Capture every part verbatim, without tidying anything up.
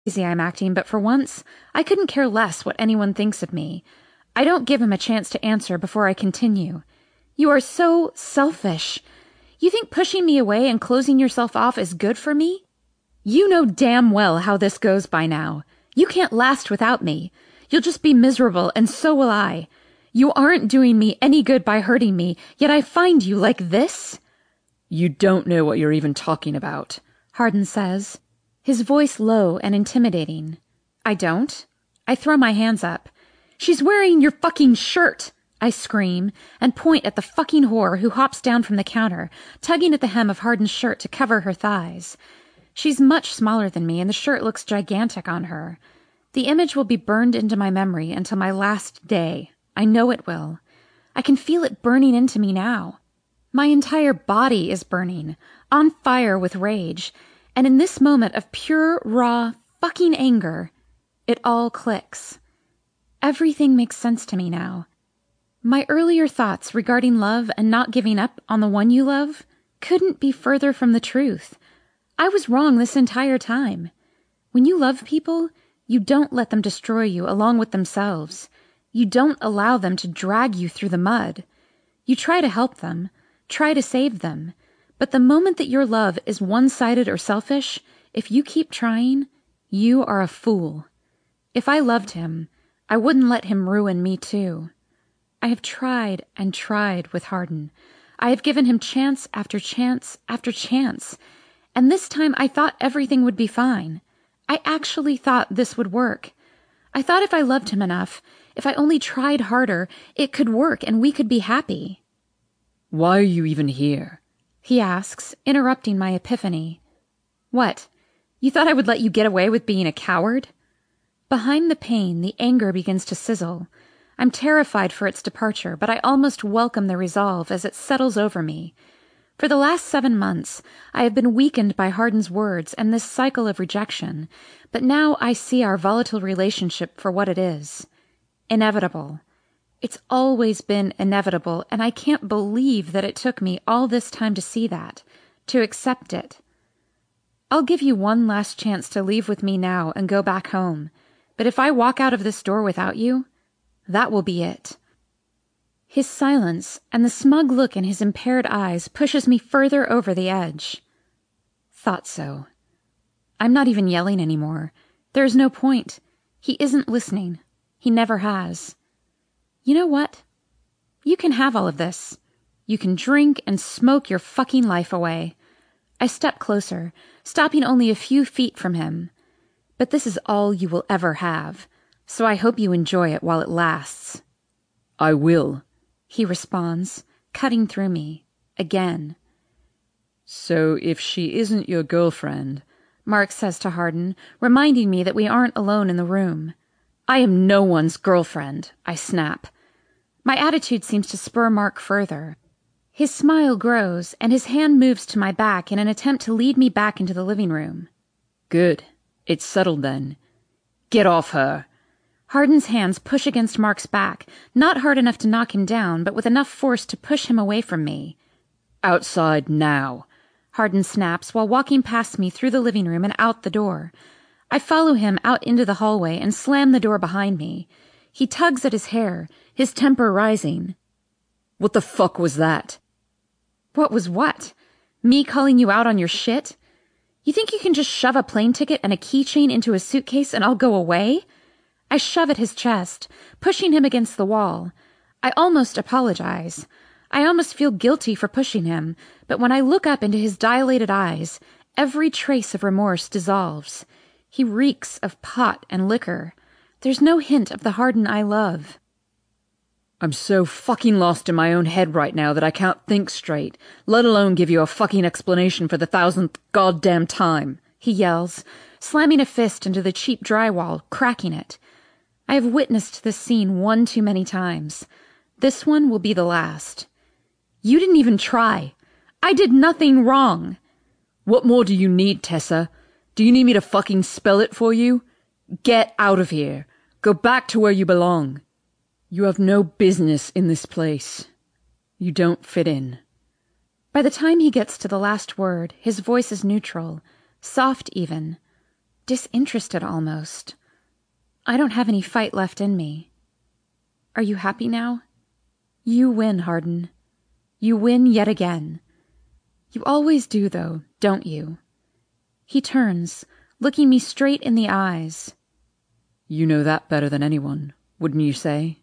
crazy I'm acting, but for once, I couldn't care less what anyone thinks of me. I don't give him a chance to answer before I continue. You are so selfish. You think pushing me away and closing yourself off is good for me? You know damn well how this goes by now. You can't last without me. You'll just be miserable, and so will I. You aren't doing me any good by hurting me, yet I find you like this? You don't know what you're even talking about, Hardin says, his voice low and intimidating. I don't. I throw my hands up. She's wearing your fucking shirt, I scream, and point at the fucking whore who hops down from the counter, tugging at the hem of Hardin's shirt to cover her thighs. She's much smaller than me, and the shirt looks gigantic on her. The image will be burned into my memory until my last day. I know it will. I can feel it burning into me now. My entire body is burning, on fire with rage, and in this moment of pure, raw, fucking anger, it all clicks. Everything makes sense to me now. My earlier thoughts regarding love and not giving up on the one you love couldn't be further from the truth. I was wrong this entire time. When you love people, you don't let them destroy you along with themselves. You don't allow them to drag you through the mud. You try to help them, try to save them, but the moment that your love is one-sided or selfish, if you keep trying, you are a fool. If I loved him, I wouldn't let him ruin me too. I have tried and tried with Hardin. I have given him chance after chance after chance, and this time I thought everything would be fine. I actually thought this would work. I thought if I loved him enough, if I only tried harder, it could work and we could be happy. Why are you even here? He asks, interrupting my epiphany. What? You thought I would let you get away with being a coward? Behind the pain, the anger begins to sizzle. I'm terrified for its departure, but I almost welcome the resolve as it settles over me. For the last seven months, I have been weakened by Hardin's words and this cycle of rejection, but now I see our volatile relationship for what it is. Inevitable. It's always been inevitable, and I can't believe that it took me all this time to see that, to accept it. I'll give you one last chance to leave with me now and go back home, but if I walk out of this door without you, that will be it. His silence and the smug look in his impaired eyes pushes me further over the edge. Thought so. I'm not even yelling anymore. There's no point. He isn't listening. He never has. You know what? You can have all of this. You can drink and smoke your fucking life away. I step closer, stopping only a few feet from him. But this is all you will ever have, so I hope you enjoy it while it lasts. I will, he responds, cutting through me, again. So if she isn't your girlfriend, Mark says to Hardin, reminding me that we aren't alone in the room. I am no one's girlfriend, I snap. My attitude seems to spur Mark further. His smile grows, and his hand moves to my back in an attempt to lead me back into the living room. Good. It's settled then. Get off her. Hardin's hands push against Mark's back, not hard enough to knock him down, but with enough force to push him away from me. Outside now, Hardin snaps while walking past me through the living room and out the door. I follow him out into the hallway and slam the door behind me. He tugs at his hair, his temper rising. What the fuck was that? What was what? Me calling you out on your shit? You think you can just shove a plane ticket and a keychain into a suitcase and I'll go away? I shove at his chest, pushing him against the wall. I almost apologize. I almost feel guilty for pushing him, but when I look up into his dilated eyes, every trace of remorse dissolves. He reeks of pot and liquor. There's no hint of the Hardin I love. I'm so fucking lost in my own head right now that I can't think straight, let alone give you a fucking explanation for the thousandth goddamn time, he yells, slamming a fist into the cheap drywall, cracking it. I have witnessed this scene one too many times. This one will be the last. You didn't even try. I did nothing wrong. What more do you need, Tessa? Do you need me to fucking spell it for you? Get out of here. Go back to where you belong. You have no business in this place. You don't fit in. By the time he gets to the last word, his voice is neutral, soft even. disinterested almost. I don't have any fight left in me. Are you happy now? You win, Hardin. You win yet again. You always do, though, don't you? He turns, looking me straight in the eyes. You know that better than anyone, wouldn't you say?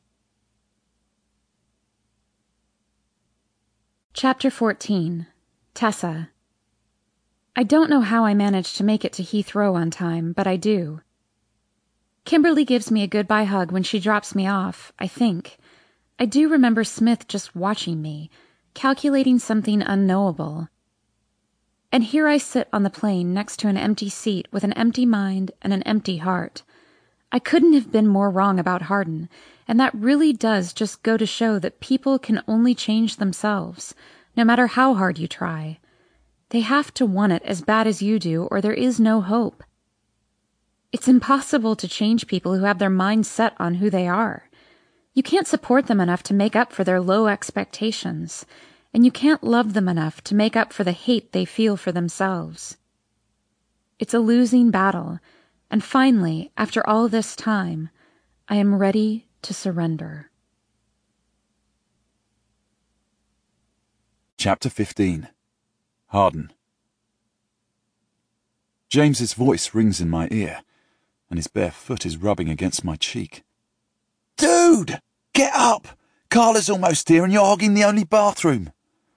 Chapter fourteen. Tessa. I don't know how I managed to make it to Heathrow on time, but I do. Kimberly gives me a goodbye hug when she drops me off, I think. I do remember Smith just watching me, calculating something unknowable. And here I sit on the plane next to an empty seat with an empty mind and an empty heart. I couldn't have been more wrong about Hardin, and that really does just go to show that people can only change themselves, no matter how hard you try. They have to want it as bad as you do, or there is no hope. It's impossible to change people who have their minds set on who they are. You can't support them enough to make up for their low expectations, and you can't love them enough to make up for the hate they feel for themselves. It's a losing battle, and finally, after all this time, I am ready to surrender. Chapter fifteen. Hardin. James's voice rings in my ear, and his bare foot is rubbing against my cheek. Dude! Get up! Carla's almost here and you're hogging the only bathroom.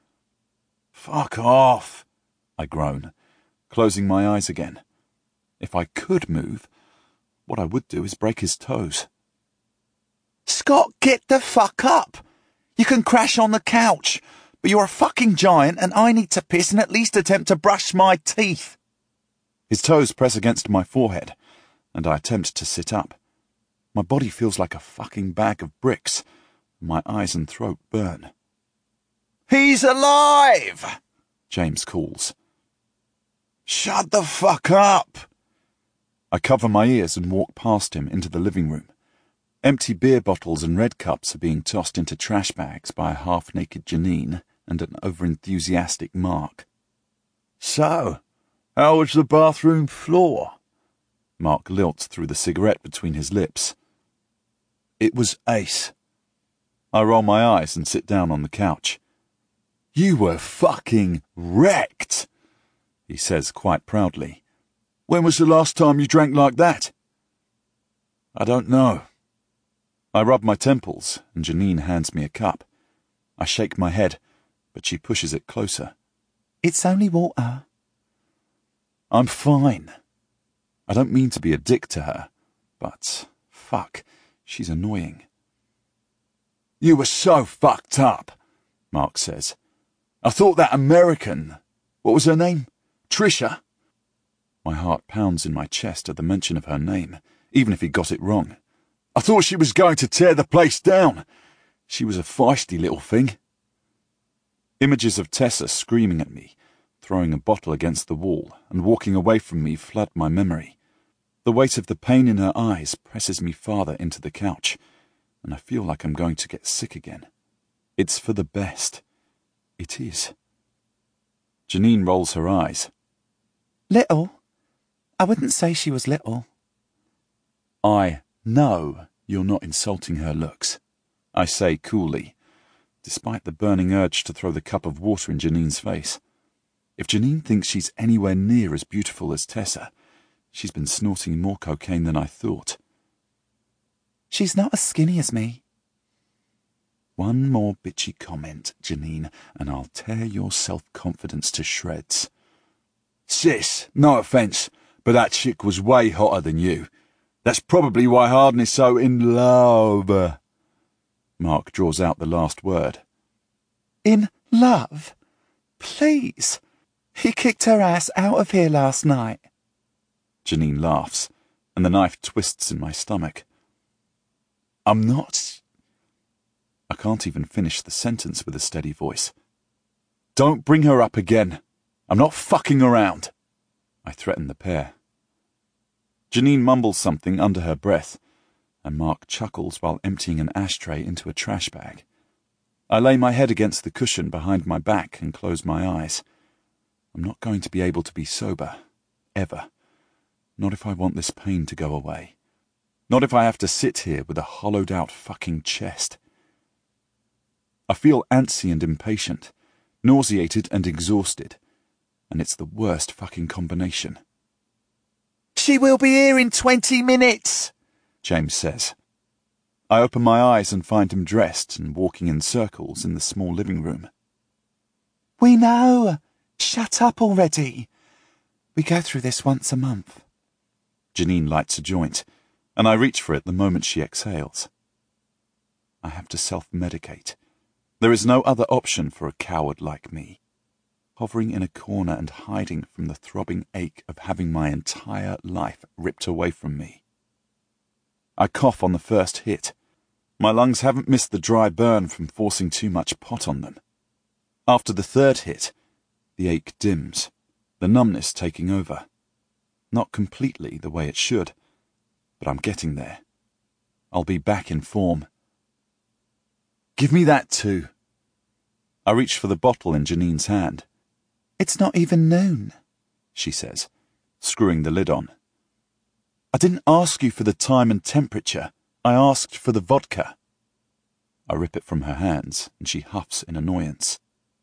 Fuck off, I groan, closing my eyes again. If I could move, what I would do is break his toes. Scott, get the fuck up! You can crash on the couch, but you're a fucking giant and I need to piss and at least attempt to brush my teeth. His toes press against my forehead, and I attempt to sit up. My body feels like a fucking bag of bricks. My eyes and throat burn. He's alive! James calls. Shut the fuck up! I cover my ears and walk past him into the living room. Empty beer bottles and red cups are being tossed into trash bags by a half-naked Janine and an over-enthusiastic Mark. So, how was the bathroom floor? Mark lilts through the cigarette between his lips. It was ace. I roll my eyes and sit down on the couch. You were fucking wrecked, he says quite proudly. When was the last time you drank like that? I don't know. I rub my temples, and Janine hands me a cup. I shake my head, but she pushes it closer. It's only water. I'm fine. I don't mean to be a dick to her, but fuck, she's annoying. You were so fucked up, Mark says. I thought that American, what was her name? Trisha? My heart pounds in my chest at the mention of her name, even if he got it wrong. I thought she was going to tear the place down. She was a feisty little thing. Images of Tessa screaming at me, throwing a bottle against the wall, and walking away from me flood my memory. The weight of the pain in her eyes presses me farther into the couch, and I feel like I'm going to get sick again. It's for the best. It is. Janine rolls her eyes. Little? I wouldn't say she was little. I know you're not insulting her looks, I say coolly, despite the burning urge to throw the cup of water in Janine's face. If Janine thinks she's anywhere near as beautiful as Tessa, she's been snorting more cocaine than I thought. She's not as skinny as me. One more bitchy comment, Janine, and I'll tear your self-confidence to shreds. Sis, no offence, but that chick was way hotter than you. That's probably why Hardin is so in love. Mark draws out the last word. In love? Please. He kicked her ass out of here last night. Janine laughs, and the knife twists in my stomach. I'm not... I can't even finish the sentence with a steady voice. Don't bring her up again. I'm not fucking around. I threaten the pair. Janine mumbles something under her breath, and Mark chuckles while emptying an ashtray into a trash bag. I lay my head against the cushion behind my back and close my eyes. I'm not going to be able to be sober, ever. Not if I want this pain to go away. Not if I have to sit here with a hollowed-out fucking chest. I feel antsy and impatient, nauseated and exhausted, and it's the worst fucking combination. She will be here in twenty minutes, James says. I open my eyes and find him dressed and walking in circles in the small living room. We know. Shut up already. We go through this once a month. Janine lights a joint, and I reach for it the moment she exhales. I have to self-medicate. There is no other option for a coward like me, hovering in a corner and hiding from the throbbing ache of having my entire life ripped away from me. I cough on the first hit. My lungs haven't missed the dry burn from forcing too much pot on them. After the third hit, the ache dims, the numbness taking over. Not completely the way it should, but I'm getting there. I'll be back in form. Give me that too. I reach for the bottle in Janine's hand. It's not even noon, she says, screwing the lid on. I didn't ask you for the time and temperature. I asked for the vodka. I rip it from her hands, and she huffs in annoyance.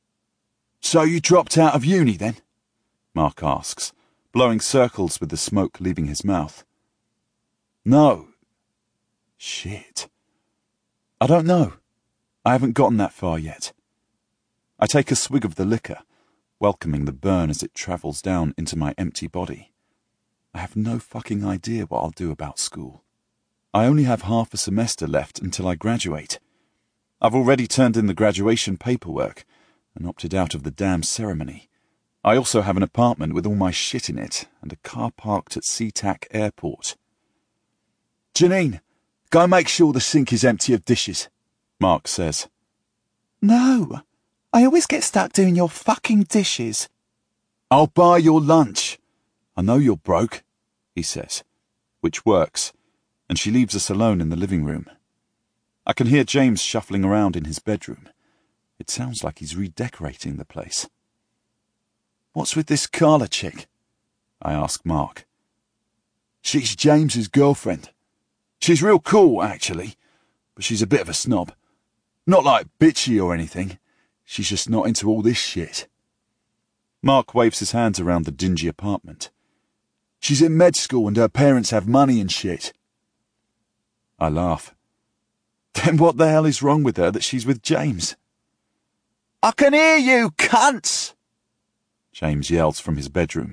So you dropped out of uni then? Mark asks, blowing circles with the smoke leaving his mouth. No. Shit. I don't know. I haven't gotten that far yet. I take a swig of the liquor, welcoming the burn as it travels down into my empty body. I have no fucking idea what I'll do about school. I only have half a semester left until I graduate. I've already turned in the graduation paperwork and opted out of the damn ceremony. I also have an apartment with all my shit in it and a car parked at SeaTac Airport. Janine, go make sure the sink is empty of dishes, Mark says. No, I always get stuck doing your fucking dishes. I'll buy your lunch. I know you're broke, he says, which works, and she leaves us alone in the living room. I can hear James shuffling around in his bedroom. It sounds like he's redecorating the place. What's with this Carla chick? I ask Mark. She's James's girlfriend. She's real cool, actually, but she's a bit of a snob. Not like bitchy or anything. She's just not into all this shit. Mark waves his hands around the dingy apartment. She's in med school and her parents have money and shit. I laugh. Then what the hell is wrong with her that she's with James? I can hear you, cunts! James yells from his bedroom.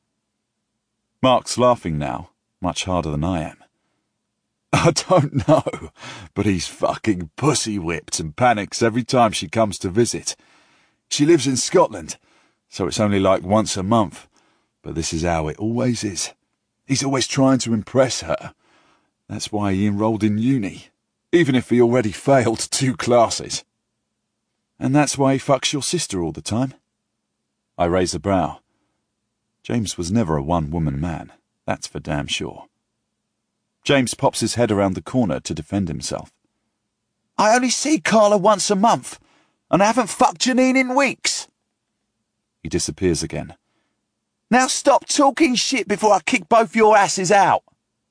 Mark's laughing now, much harder than I am. I don't know, but he's fucking pussy-whipped and panics every time she comes to visit. She lives in Scotland, so it's only like once a month, but this is how it always is. He's always trying to impress her. That's why he enrolled in uni, even if he already failed two classes. And that's why he fucks your sister all the time. I raise a brow. James was never a one-woman man, that's for damn sure. James pops his head around the corner to defend himself. I only see Carla once a month, and I haven't fucked Janine in weeks. He disappears again. Now stop talking shit before I kick both your asses out.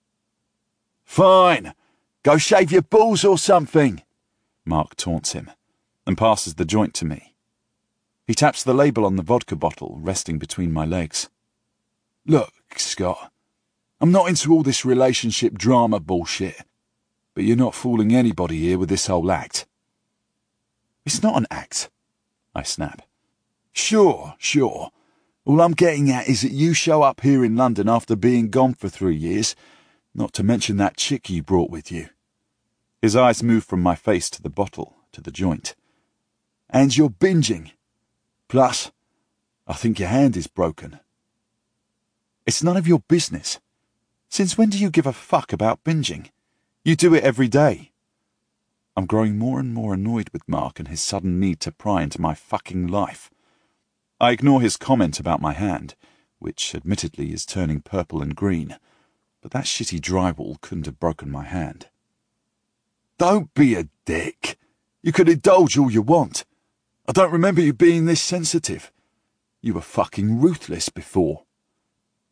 Fine. Go shave your balls or something, Mark taunts him, and passes the joint to me. He taps the label on the vodka bottle resting between my legs. Look, Scott, I'm not into all this relationship drama bullshit, but you're not fooling anybody here with this whole act. It's not an act, I snap. Sure, sure. All I'm getting at is that you show up here in London after being gone for three years, not to mention that chick you brought with you. His eyes move from my face to the bottle, to the joint. And you're binging. Plus, I think your hand is broken. It's none of your business. Since when do you give a fuck about binging? You do it every day. I'm growing more and more annoyed with Mark and his sudden need to pry into my fucking life. I ignore his comment about my hand, which admittedly is turning purple and green, but that shitty drywall couldn't have broken my hand. Don't be a dick. You can indulge all you want. I don't remember you being this sensitive. You were fucking ruthless before.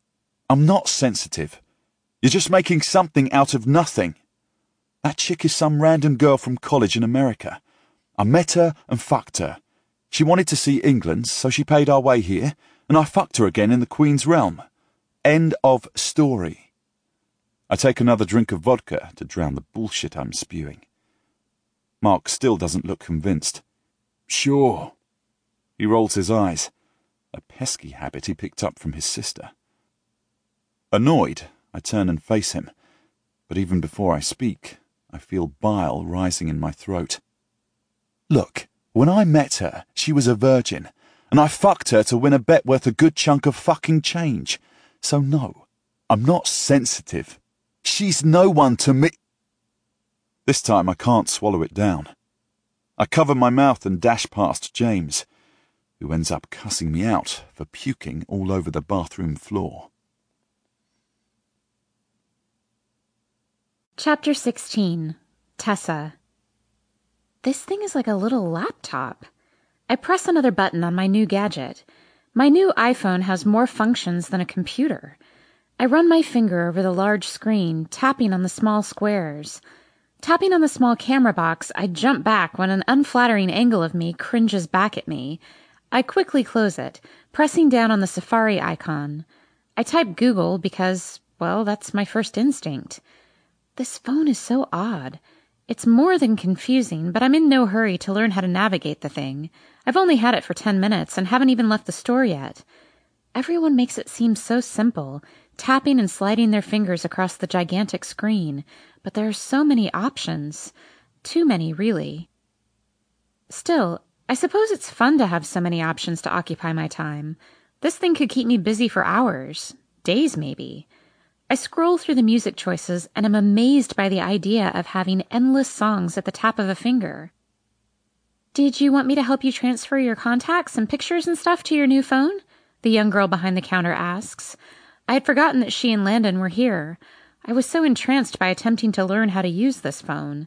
I'm not sensitive. You're just making something out of nothing. That chick is some random girl from college in America. I met her and fucked her. She wanted to see England, so she paid our way here, and I fucked her again in the Queen's realm. End of story. I take another drink of vodka to drown the bullshit I'm spewing. Mark still doesn't look convinced. Sure. He rolls his eyes, a pesky habit he picked up from his sister. Annoyed, I turn and face him, but even before I speak, I feel bile rising in my throat. Look, when I met her, she was a virgin, and I fucked her to win a bet worth a good chunk of fucking change. So no, I'm not sensitive. She's no one to me. This time I can't swallow it down. I cover my mouth and dash past James, who ends up cussing me out for puking all over the bathroom floor. Chapter sixteen. Tessa. This thing is like a little laptop. I press another button on my new gadget. My new iPhone has more functions than a computer. I run my finger over the large screen, tapping on the small squares. Tapping on the small camera box, I jump back when an unflattering angle of me cringes back at me. I quickly close it, pressing down on the Safari icon. I type Google because, well, that's my first instinct. This phone is so odd. It's more than confusing, but I'm in no hurry to learn how to navigate the thing. I've only had it for ten minutes and haven't even left the store yet. Everyone makes it seem so simple, tapping and sliding their fingers across the gigantic screen, but there are so many options. Too many, really. Still, I suppose it's fun to have so many options to occupy my time. This thing could keep me busy for hours, days maybe. I scroll through the music choices and am amazed by the idea of having endless songs at the tap of a finger. Did you want me to help you transfer your contacts and pictures and stuff to your new phone? The young girl behind the counter asks. I had forgotten that she and Landon were here. I was so entranced by attempting to learn how to use this phone.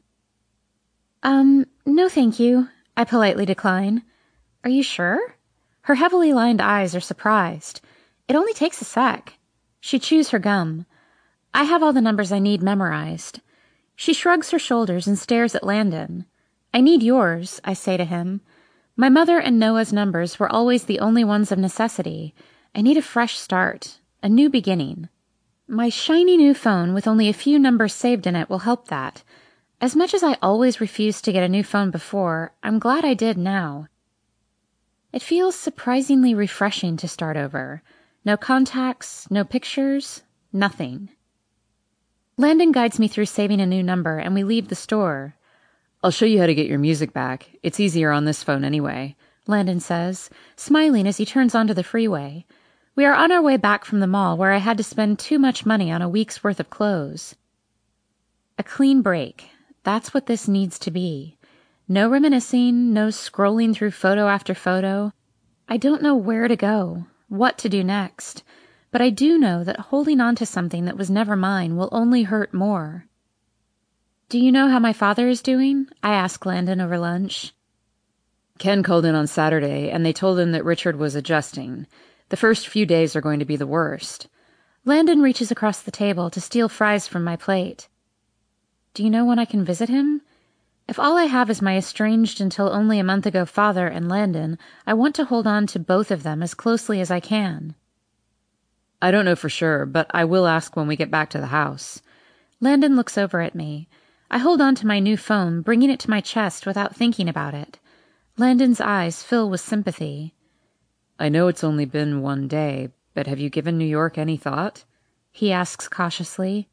Um, no thank you, I politely decline. Are you sure? Her heavily lined eyes are surprised. It only takes a sec. She chews her gum. I have all the numbers I need memorized. She shrugs her shoulders and stares at Landon. I need yours, I say to him. My mother and Noah's numbers were always the only ones of necessity. I need a fresh start, a new beginning. My shiny new phone with only a few numbers saved in it will help that. As much as I always refused to get a new phone before, I'm glad I did now. It feels surprisingly refreshing to start over. No contacts, no pictures, nothing. Landon guides me through saving a new number, and we leave the store. I'll show you how to get your music back. It's easier on this phone anyway, Landon says, smiling as he turns onto the freeway. We are on our way back from the mall where I had to spend too much money on a week's worth of clothes. A clean break. That's what this needs to be. No reminiscing, no scrolling through photo after photo. I don't know where to go, what to do next. But I do know that holding on to something that was never mine will only hurt more. Do you know how my father is doing? I ask Landon over lunch. Ken called in on Saturday, and they told him that Richard was adjusting. The first few days are going to be the worst. Landon reaches across the table to steal fries from my plate. Do you know when I can visit him? If all I have is my estranged until only a month ago father and Landon, I want to hold on to both of them as closely as I can. I don't know for sure, but I will ask when we get back to the house. Landon looks over at me. I hold on to my new phone, bringing it to my chest without thinking about it. Landon's eyes fill with sympathy. I know it's only been one day, but have you given New York any thought? He asks cautiously.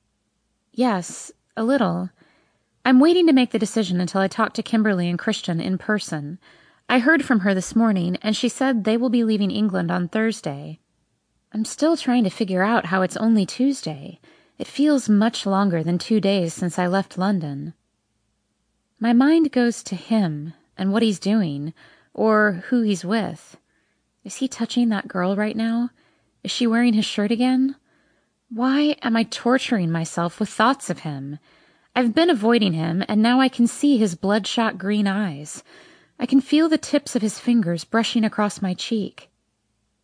Yes, a little. I'm waiting to make the decision until I talk to Kimberly and Christian in person. I heard from her this morning, and she said they will be leaving England on Thursday. I'm still trying to figure out how it's only Tuesday. It feels much longer than two days since I left London. My mind goes to him and what he's doing, or who he's with. Is he touching that girl right now? Is she wearing his shirt again? Why am I torturing myself with thoughts of him? I've been avoiding him, and now I can see his bloodshot green eyes. I can feel the tips of his fingers brushing across my cheek.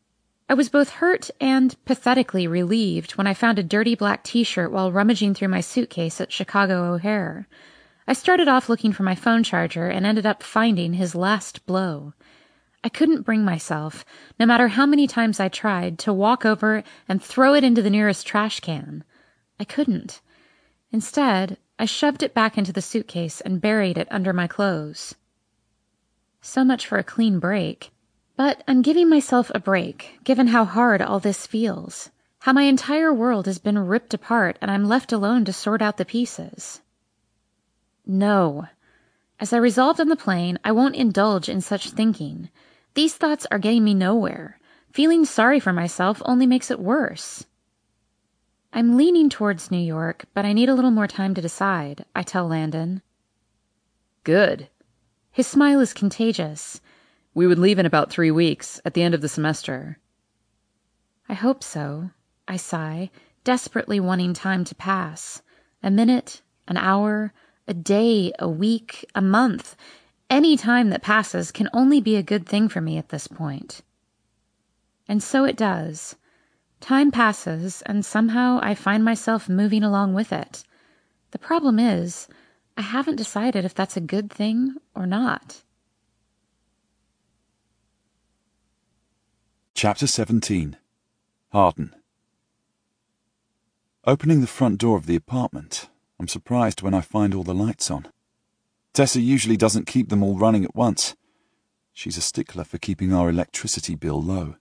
I was both hurt and pathetically relieved when I found a dirty black t-shirt while rummaging through my suitcase at Chicago O'Hare. I started off looking for my phone charger and ended up finding his last blow. I couldn't bring myself, no matter how many times I tried, to walk over and throw it into the nearest trash can. I couldn't. Instead, I shoved it back into the suitcase and buried it under my clothes. So much for a clean break. But I'm giving myself a break, given how hard all this feels. How my entire world has been ripped apart and I'm left alone to sort out the pieces. No. As I resolved on the plane, I won't indulge in such thinking. These thoughts are getting me nowhere. Feeling sorry for myself only makes it worse. I'm leaning towards New York, but I need a little more time to decide, I tell Landon. Good. His smile is contagious. We would leave in about three weeks, at the end of the semester. I hope so, I sigh, desperately wanting time to pass. A minute, an hour, a day, a week, a month. Any time that passes can only be a good thing for me at this point. And so it does. Time passes, and somehow I find myself moving along with it. The problem is, I haven't decided if that's a good thing or not. Chapter seventeen. Harden. Opening the front door of the apartment, I'm surprised when I find all the lights on. Tessa usually doesn't keep them all running at once. She's a stickler for keeping our electricity bill low.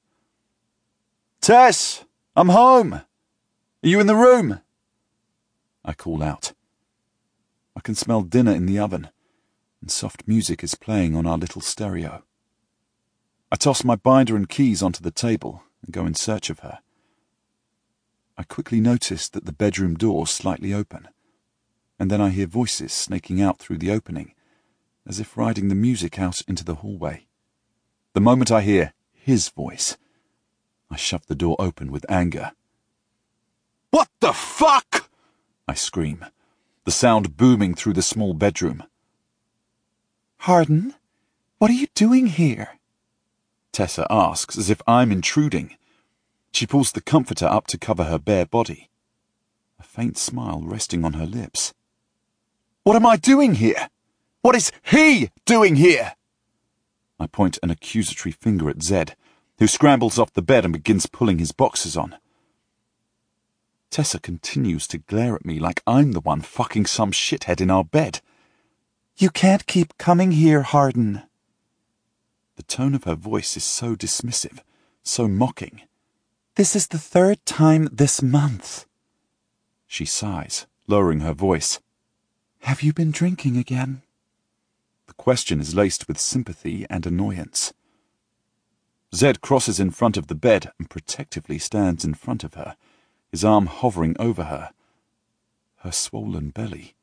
Tess! I'm home! Are you in the room? I call out. I can smell dinner in the oven, and soft music is playing on our little stereo. I toss my binder and keys onto the table and go in search of her. I quickly notice that the bedroom door's slightly open, and then I hear voices snaking out through the opening, as if riding the music out into the hallway. The moment I hear his voice, I shove the door open with anger. "What the fuck?" I scream, the sound booming through the small bedroom. "Harden, what are you doing here?" Tessa asks, as if I'm intruding. She pulls the comforter up to cover her bare body, a faint smile resting on her lips. "What am I doing here? What is he doing here?" I point an accusatory finger at Zed, who scrambles off the bed and begins pulling his boxers on. Tessa continues to glare at me like I'm the one fucking some shithead in our bed. "You can't keep coming here, Harden." The tone of her voice is so dismissive, so mocking. "This is the third time this month." She sighs, lowering her voice. "Have you been drinking again?" The question is laced with sympathy and annoyance. Zed crosses in front of the bed and protectively stands in front of her, his arm hovering over her, her swollen belly.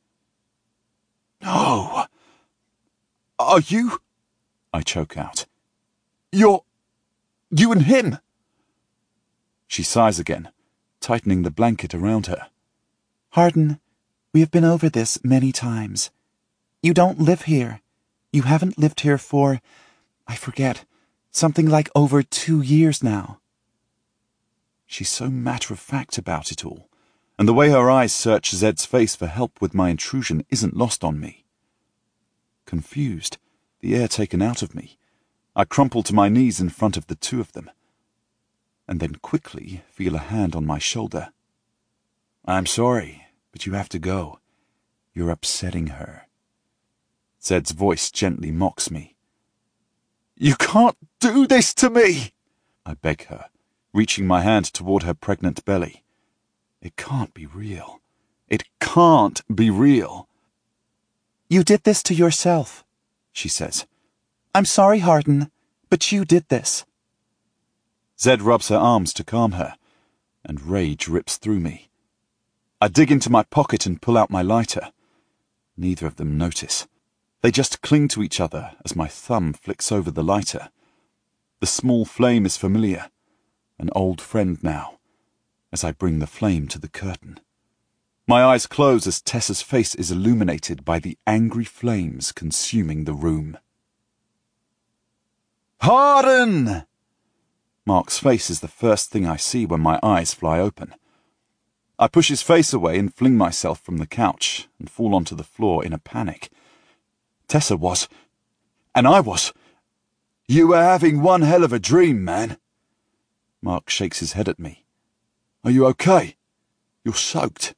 "No! Are you?" I choke out. You're... you and him!" She sighs again, tightening the blanket around her. "Harden, we have been over this many times. You don't live here. You haven't lived here for, I forget, something like over two years now." She's so matter-of-fact about it all, and the way her eyes search Zed's face for help with my intrusion isn't lost on me. Confused, the air taken out of me, I crumple to my knees in front of the two of them, and then quickly feel a hand on my shoulder. "I'm sorry, but you have to go. You're upsetting her." Zed's voice gently mocks me. "You can't do this to me!" I beg her, reaching my hand toward her pregnant belly. It can't be real. It can't be real. "You did this to yourself," she says. "I'm sorry, Harden, but you did this." Zed rubs her arms to calm her, and rage rips through me. I dig into my pocket and pull out my lighter. Neither of them notice. They just cling to each other as my thumb flicks over the lighter. The small flame is familiar, an old friend now, as I bring the flame to the curtain. My eyes close as Tessa's face is illuminated by the angry flames consuming the room. "Harden!" Mark's face is the first thing I see when my eyes fly open. I push his face away and fling myself from the couch and fall onto the floor in a panic. Tessa was... and I was... You were having one hell of a dream, man. Mark shakes his head at me. Are you okay? You're soaked.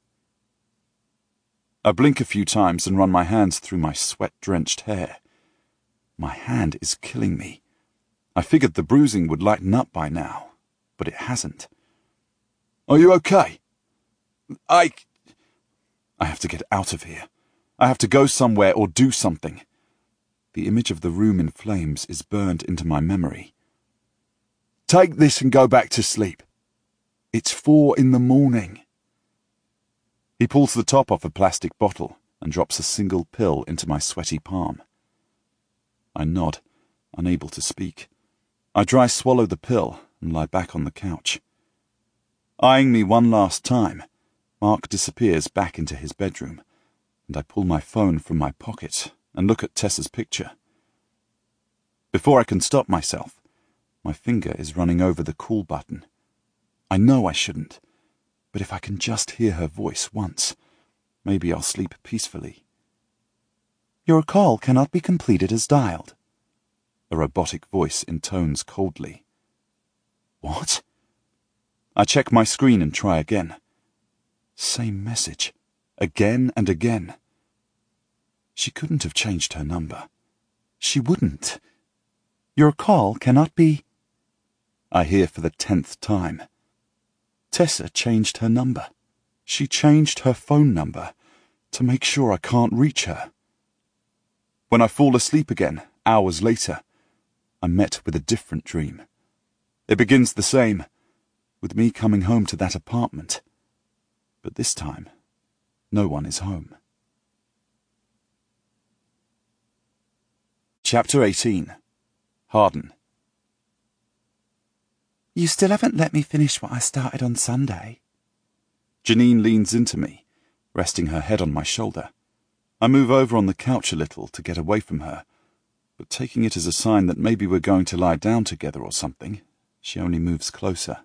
I blink a few times and run my hands through my sweat-drenched hair. My hand is killing me. I figured the bruising would lighten up by now, but it hasn't. Are you okay? I... I have to get out of here. I have to go somewhere or do something. The image of the room in flames is burned into my memory. Take this and go back to sleep. It's four in the morning. He pulls the top off a plastic bottle and drops a single pill into my sweaty palm. I nod, unable to speak. I dry swallow the pill and lie back on the couch. Eyeing me one last time, Mark disappears back into his bedroom, and I pull my phone from my pocket and look at Tessa's picture. Before I can stop myself, my finger is running over the call button. I know I shouldn't, but if I can just hear her voice once, maybe I'll sleep peacefully. Your call cannot be completed as dialed. A robotic voice intones coldly. What? I check my screen and try again. Same message. Again and again. She couldn't have changed her number. She wouldn't. Your call cannot be... I hear for the tenth time. Tessa changed her number. She changed her phone number to make sure I can't reach her. When I fall asleep again, hours later, I'm met with a different dream. It begins the same, with me coming home to that apartment. But this time, no one is home. Chapter eighteen. Harden. You still haven't let me finish what I started on Sunday. Janine leans into me, resting her head on my shoulder. I move over on the couch a little to get away from her, but taking it as a sign that maybe we're going to lie down together or something, she only moves closer.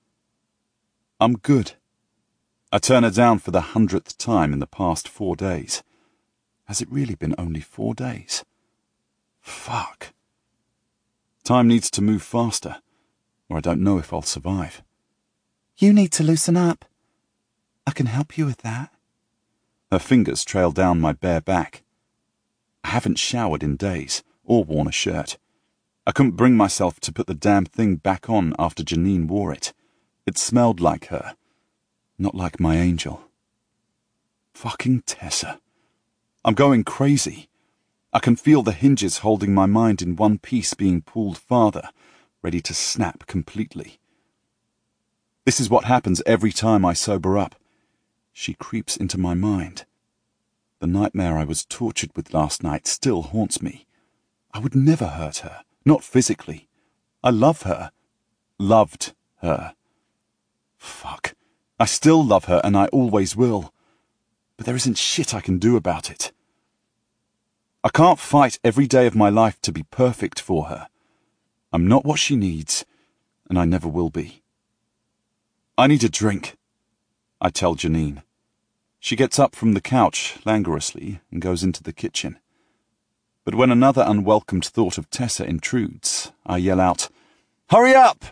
I'm good. I turn her down for the hundredth time in the past four days. Has it really been only four days? Fuck. Time needs to move faster, or I don't know if I'll survive. You need to loosen up. I can help you with that. Her fingers trail down my bare back. I haven't showered in days, or worn a shirt. I couldn't bring myself to put the damn thing back on after Janine wore it. It smelled like her, not like my angel. Fucking Tessa. I'm going crazy. I can feel the hinges holding my mind in one piece being pulled farther, ready to snap completely. This is what happens every time I sober up. She creeps into my mind. The nightmare I was tortured with last night still haunts me. I would never hurt her, not physically. I love her. Loved her. Fuck. I still love her and I always will. But there isn't shit I can do about it. I can't fight every day of my life to be perfect for her. I'm not what she needs, and I never will be. I need a drink, I tell Janine. She gets up from the couch languorously and goes into the kitchen. But when another unwelcomed thought of Tessa intrudes, I yell out, "Hurry up!"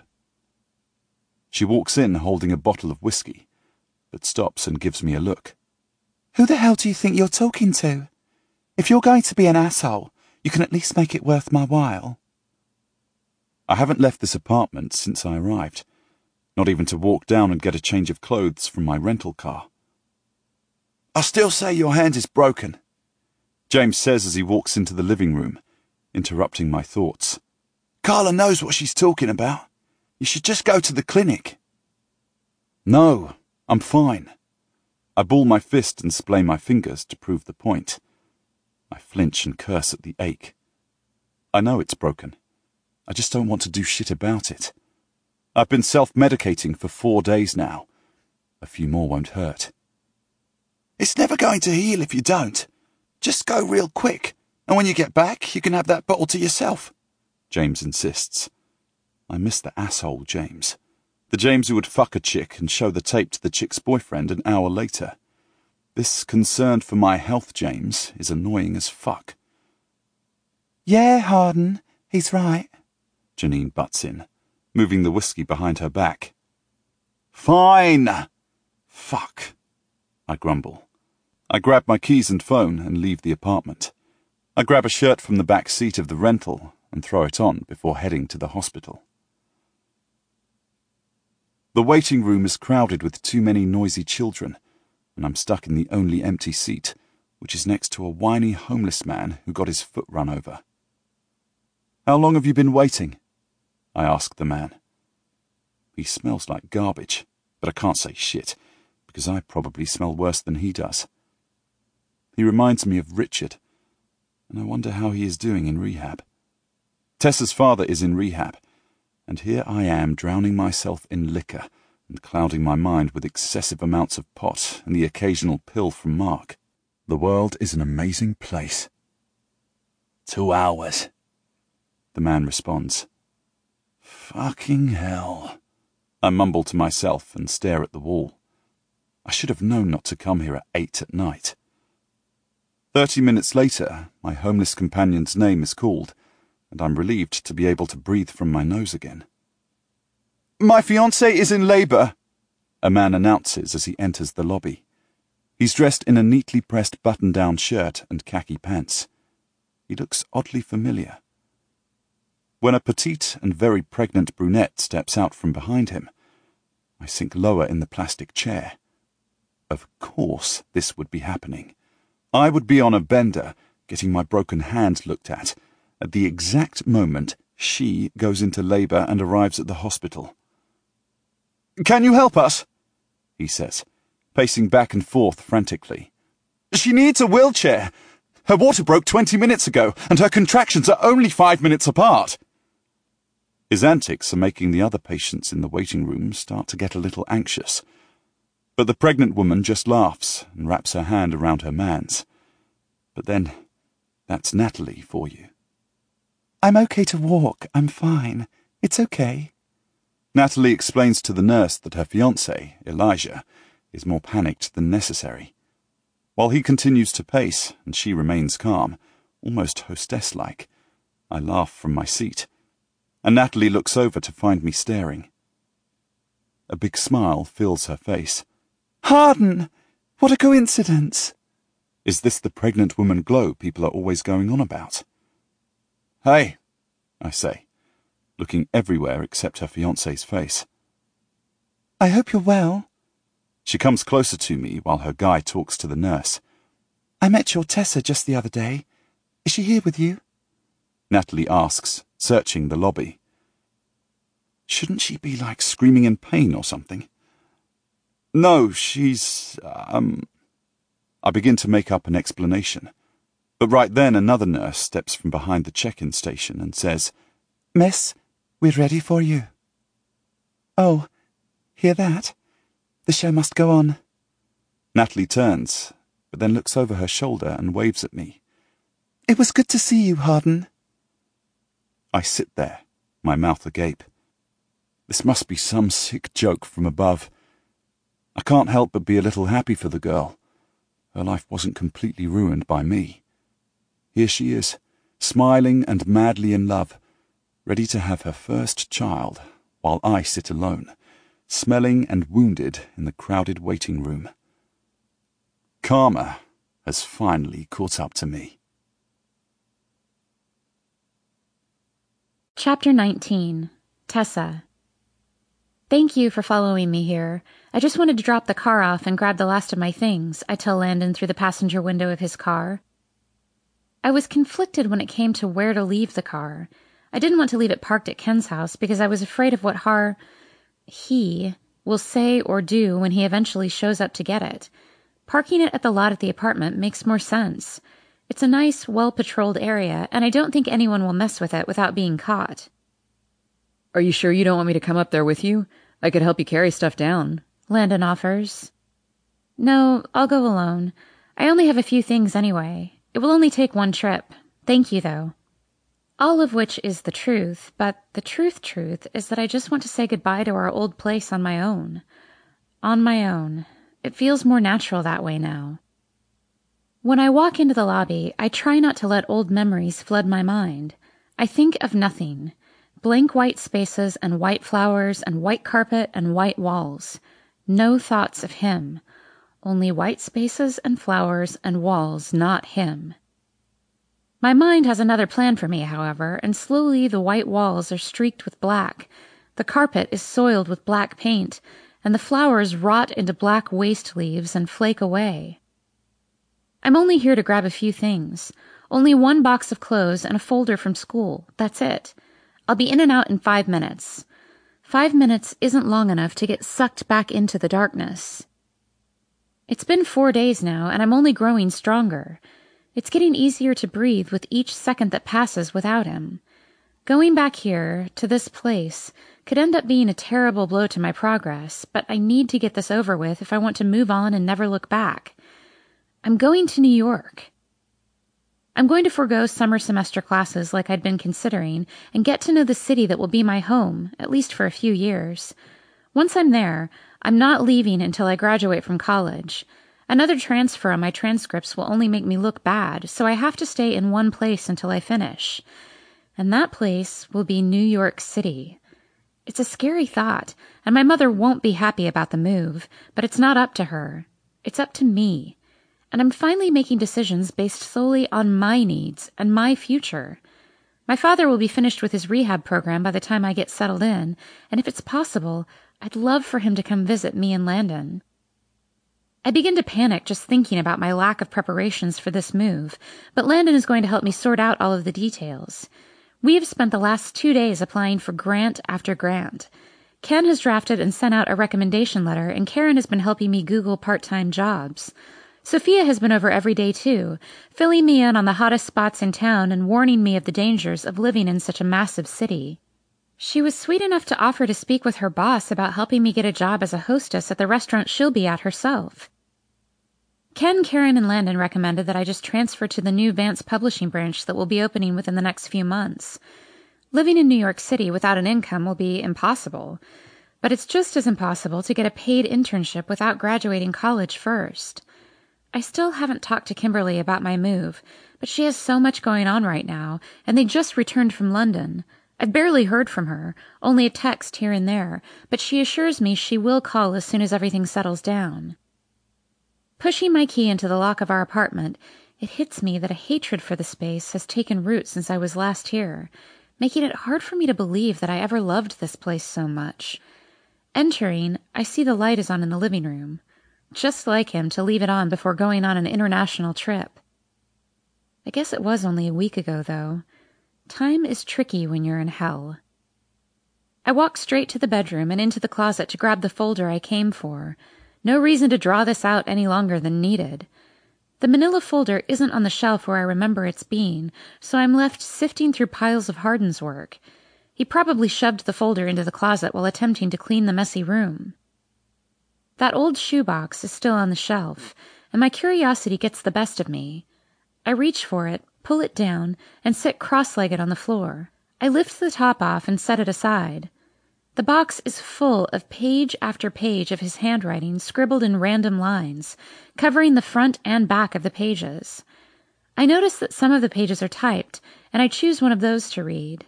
She walks in holding a bottle of whiskey, but stops and gives me a look. Who the hell do you think you're talking to? If you're going to be an asshole, you can at least make it worth my while. I haven't left this apartment since I arrived, not even to walk down and get a change of clothes from my rental car. I still say your hand is broken, James says as he walks into the living room, interrupting my thoughts. Carla knows what she's talking about. You should just go to the clinic. No, I'm fine. I ball my fist and splay my fingers to prove the point. I flinch and curse at the ache. I know it's broken. I just don't want to do shit about it. I've been self-medicating for four days now. A few more won't hurt. It's never going to heal if you don't. Just go real quick, and when you get back, you can have that bottle to yourself, James insists. I miss the asshole James. The James who would fuck a chick and show the tape to the chick's boyfriend an hour later. This concern for my health James is annoying as fuck. Yeah, Harden, he's right, Janine butts in, moving the whiskey behind her back. Fine! Fuck, I grumble. I grab my keys and phone and leave the apartment. I grab a shirt from the back seat of the rental and throw it on before heading to the hospital. The waiting room is crowded with too many noisy children, and I'm stuck in the only empty seat, which is next to a whiny homeless man who got his foot run over. How long have you been waiting? I ask the man. He smells like garbage, but I can't say shit, because I probably smell worse than he does. He reminds me of Richard, and I wonder how he is doing in rehab. Tessa's father is in rehab, and here I am drowning myself in liquor and clouding my mind with excessive amounts of pot and the occasional pill from Mark. The world is an amazing place. Two hours, the man responds. Fucking hell. I mumble to myself and stare at the wall. I should have known not to come here at eight at night. Thirty minutes later, my homeless companion's name is called, and I'm relieved to be able to breathe from my nose again. My fiancé is in labour, a man announces as he enters the lobby. He's dressed in a neatly pressed button-down shirt and khaki pants. He looks oddly familiar. When a petite and very pregnant brunette steps out from behind him, I sink lower in the plastic chair. Of course this would be happening. I would be on a bender, getting my broken hand looked at, at the exact moment she goes into labour and arrives at the hospital. Can you help us? He says, pacing back and forth frantically. She needs a wheelchair. Her water broke twenty minutes ago, and her contractions are only five minutes apart. His antics are making the other patients in the waiting room start to get a little anxious. But the pregnant woman just laughs and wraps her hand around her man's. But then, that's Natalie for you. I'm okay to walk, I'm fine. It's okay. Natalie explains to the nurse that her fiancé, Elijah, is more panicked than necessary. While he continues to pace and she remains calm, almost hostess-like, I laugh from my seat, and Natalie looks over to find me staring. A big smile fills her face. Harden! What a coincidence! Is this the pregnant woman glow people are always going on about? Hey, I say, looking everywhere except her fiancé's face. I hope you're well. She comes closer to me while her guy talks to the nurse. I met your Tessa just the other day. Is she here with you? Natalie asks, searching the lobby. Shouldn't she be, like, screaming in pain or something? No, she's, um... I begin to make up an explanation. But right then another nurse steps from behind the check-in station and says, Miss, we're ready for you. Oh, hear that? The show must go on. Natalie turns, but then looks over her shoulder and waves at me. It was good to see you, Harden. I sit there, my mouth agape. This must be some sick joke from above. I can't help but be a little happy for the girl. Her life wasn't completely ruined by me. Here she is, smiling and madly in love, ready to have her first child, while I sit alone, smelling and wounded in the crowded waiting room. Karma has finally caught up to me. Chapter nineteen. Tessa. Thank you for following me here. I just wanted to drop the car off and grab the last of my things, I tell Landon through the passenger window of his car. I was conflicted when it came to where to leave the car. I didn't want to leave it parked at Ken's house because I was afraid of what Har... he will say or do when he eventually shows up to get it. Parking it at the lot at the apartment makes more sense. It's a nice, well-patrolled area, and I don't think anyone will mess with it without being caught. Are you sure you don't want me to come up there with you? I could help you carry stuff down. Landon offers. No, I'll go alone. I only have a few things anyway. It will only take one trip. Thank you, though. All of which is the truth, but the truth truth is that I just want to say goodbye to our old place on my own. On my own. It feels more natural that way now. When I walk into the lobby, I try not to let old memories flood my mind. I think of nothing. Blank white spaces and white flowers and white carpet and white walls. No thoughts of him. Only white spaces and flowers and walls, not him. My mind has another plan for me, however, and slowly the white walls are streaked with black, the carpet is soiled with black paint, and the flowers rot into black waste leaves and flake away. I'm only here to grab a few things. Only one box of clothes and a folder from school. That's it. I'll be in and out in five minutes. Five minutes isn't long enough to get sucked back into the darkness. It's been four days now, and I'm only growing stronger. It's getting easier to breathe with each second that passes without him. Going back here, to this place, could end up being a terrible blow to my progress, but I need to get this over with if I want to move on and never look back. I'm going to New York. I'm going to forego summer semester classes like I'd been considering and get to know the city that will be my home, at least for a few years. Once I'm there, I'm not leaving until I graduate from college. Another transfer on my transcripts will only make me look bad, so I have to stay in one place until I finish. And that place will be New York City. It's a scary thought, and my mother won't be happy about the move, but it's not up to her. It's up to me. And I'm finally making decisions based solely on my needs and my future. My father will be finished with his rehab program by the time I get settled in, and if it's possible, I'd love for him to come visit me and Landon. I begin to panic just thinking about my lack of preparations for this move, but Landon is going to help me sort out all of the details. We have spent the last two days applying for grant after grant. Ken has drafted and sent out a recommendation letter, and Karen has been helping me Google part-time jobs. Sophia has been over every day, too, filling me in on the hottest spots in town and warning me of the dangers of living in such a massive city. She was sweet enough to offer to speak with her boss about helping me get a job as a hostess at the restaurant she'll be at herself. Ken, Karen, and Landon recommended that I just transfer to the new Vance publishing branch that will be opening within the next few months. Living in New York City without an income will be impossible, but it's just as impossible to get a paid internship without graduating college first. I still haven't talked to Kimberly about my move, but she has so much going on right now, and they just returned from London. I've barely heard from her, only a text here and there, but she assures me she will call as soon as everything settles down. Pushing my key into the lock of our apartment, it hits me that a hatred for the space has taken root since I was last here, making it hard for me to believe that I ever loved this place so much. Entering, I see the light is on in the living room. Just like him to leave it on before going on an international trip. I guess it was only a week ago, though. Time is tricky when you're in hell. I walk straight to the bedroom and into the closet to grab the folder I came for. No reason to draw this out any longer than needed. The manila folder isn't on the shelf where I remember it's being, so I'm left sifting through piles of Hardin's work. He probably shoved the folder into the closet while attempting to clean the messy room. That old shoebox is still on the shelf, and my curiosity gets the best of me. I reach for it, pull it down, and sit cross-legged on the floor. I lift the top off and set it aside. The box is full of page after page of his handwriting scribbled in random lines, covering the front and back of the pages. I notice that some of the pages are typed, and I choose one of those to read.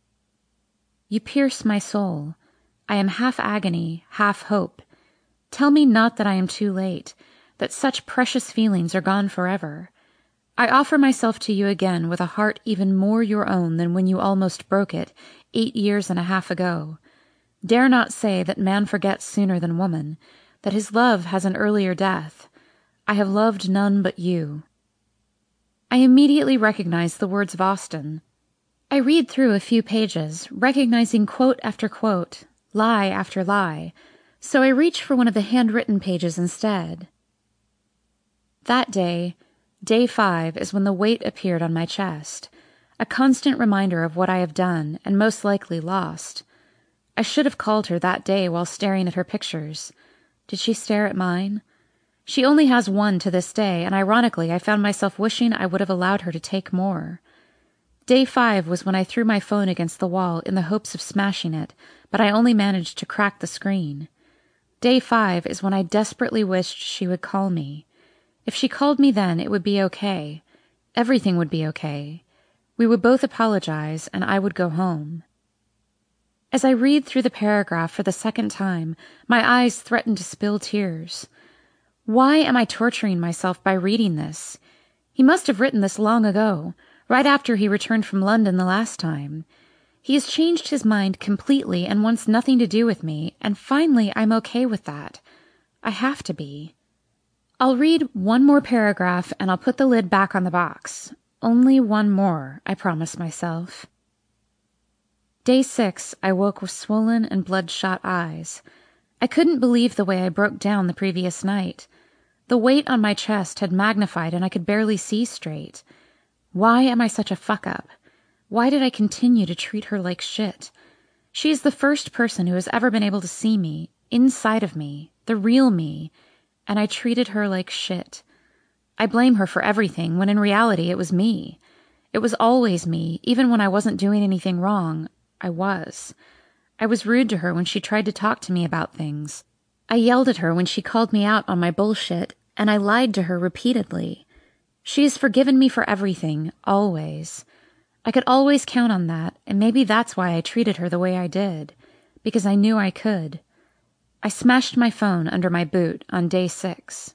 You pierce my soul. I am half agony, half hope. Tell me not that I am too late, that such precious feelings are gone forever. I offer myself to you again with a heart even more your own than when you almost broke it, eight years and a half ago. Dare not say that man forgets sooner than woman, that his love has an earlier death. I have loved none but you. I immediately recognize the words of Austen. I read through a few pages, recognizing quote after quote, lie after lie, so I reach for one of the handwritten pages instead. That day, Day five, is when the weight appeared on my chest, a constant reminder of what I have done and most likely lost. I should have called her that day while staring at her pictures. Did she stare at mine? She only has one to this day, and ironically I found myself wishing I would have allowed her to take more. Day five was when I threw my phone against the wall in the hopes of smashing it, but I only managed to crack the screen. Day five is when I desperately wished she would call me. If she called me then, it would be okay. Everything would be okay. We would both apologize, and I would go home. As I read through the paragraph for the second time, my eyes threaten to spill tears. Why am I torturing myself by reading this? He must have written this long ago, right after he returned from London the last time. He has changed his mind completely and wants nothing to do with me, and finally I'm okay with that. I have to be. I'll read one more paragraph and I'll put the lid back on the box. Only one more, I promise myself. Day six, I woke with swollen and bloodshot eyes. I couldn't believe the way I broke down the previous night. The weight on my chest had magnified and I could barely see straight. Why am I such a fuck-up? Why did I continue to treat her like shit? She is the first person who has ever been able to see me, inside of me, the real me, and I treated her like shit. I blame her for everything, when in reality it was me. It was always me, even when I wasn't doing anything wrong. I was. I was rude to her when she tried to talk to me about things. I yelled at her when she called me out on my bullshit, and I lied to her repeatedly. She has forgiven me for everything, always. I could always count on that, and maybe that's why I treated her the way I did, because I knew I could. I smashed my phone under my boot on day six.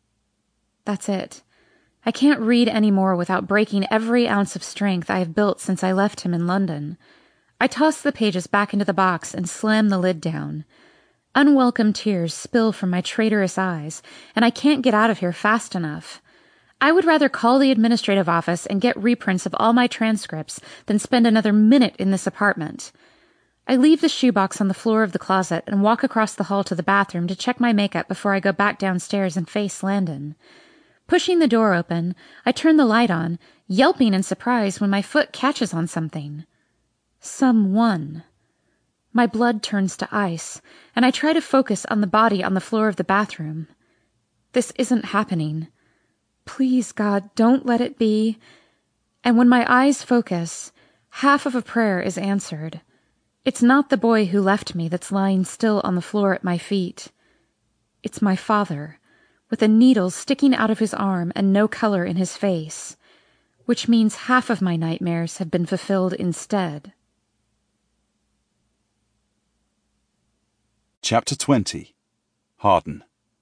That's it. I can't read any more without breaking every ounce of strength I have built since I left him in London. I toss the pages back into the box and slam the lid down. Unwelcome tears spill from my traitorous eyes, and I can't get out of here fast enough. I would rather call the administrative office and get reprints of all my transcripts than spend another minute in this apartment. I leave the shoebox on the floor of the closet and walk across the hall to the bathroom to check my makeup before I go back downstairs and face Landon. Pushing the door open, I turn the light on, yelping in surprise when my foot catches on something. Someone. My blood turns to ice, and I try to focus on the body on the floor of the bathroom. This isn't happening. Please, God, don't let it be. And when my eyes focus, half of a prayer is answered. It's not the boy who left me that's lying still on the floor at my feet. It's my father, with a needle sticking out of his arm and no color in his face, which means half of my nightmares have been fulfilled instead. Chapter twenty. Harden.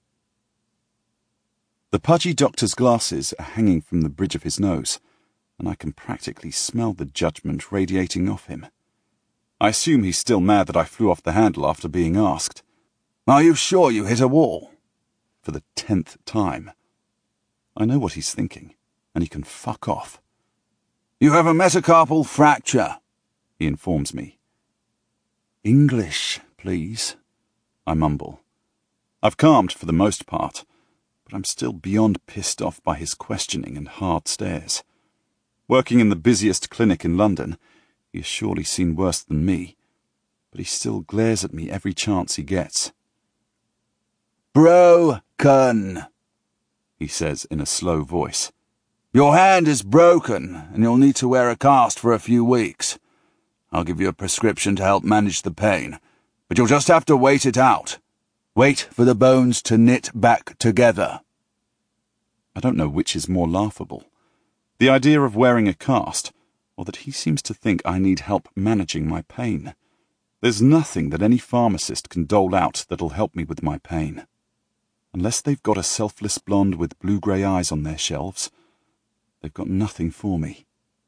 The pudgy doctor's glasses are hanging from the bridge of his nose, and I can practically smell the judgment radiating off him. I assume he's still mad that I flew off the handle after being asked, "Are you sure you hit a wall?" for the tenth time. I know what he's thinking, and he can fuck off. "You have a metacarpal fracture," he informs me. "English, please," I mumble. I've calmed for the most part, but I'm still beyond pissed off by his questioning and hard stares. Working in the busiest clinic in London, he has surely seen worse than me, but he still glares at me every chance he gets. "Broken," he says in a slow voice. "Your hand is broken, and you'll need to wear a cast for a few weeks. I'll give you a prescription to help manage the pain, but you'll just have to wait it out. Wait for the bones to knit back together." I don't know which is more laughable, the idea of wearing a cast, or that he seems to think I need help managing my pain. There's nothing that any pharmacist can dole out that'll help me with my pain. Unless they've got a selfless blonde with blue-grey eyes on their shelves, they've got nothing for me.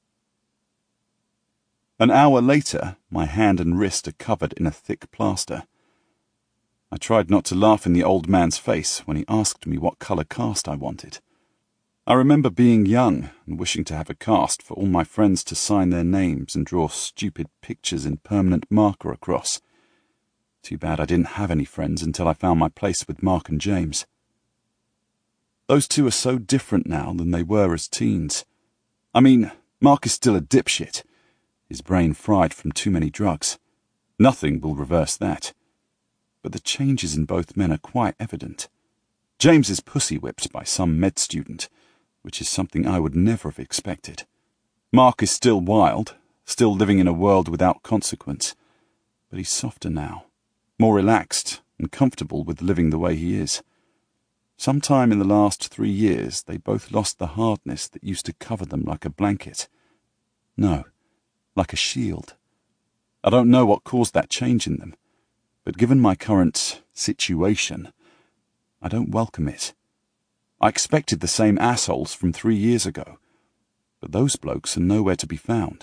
An hour later, my hand and wrist are covered in a thick plaster. I tried not to laugh in the old man's face when he asked me what colour cast I wanted. I remember being young and wishing to have a cast for all my friends to sign their names and draw stupid pictures in permanent marker across. Too bad I didn't have any friends until I found my place with Mark and James. Those two are so different now than they were as teens. I mean, Mark is still a dipshit, his brain fried from too many drugs. Nothing will reverse that. But the changes in both men are quite evident. James is pussy-whipped by some med student, which is something I would never have expected. Mark is still wild, still living in a world without consequence, but he's softer now, more relaxed and comfortable with living the way he is. Sometime in the last three years, they both lost the hardness that used to cover them like a blanket. No, like a shield. I don't know what caused that change in them, but given my current situation, I don't welcome it. I expected the same assholes from three years ago, but those blokes are nowhere to be found.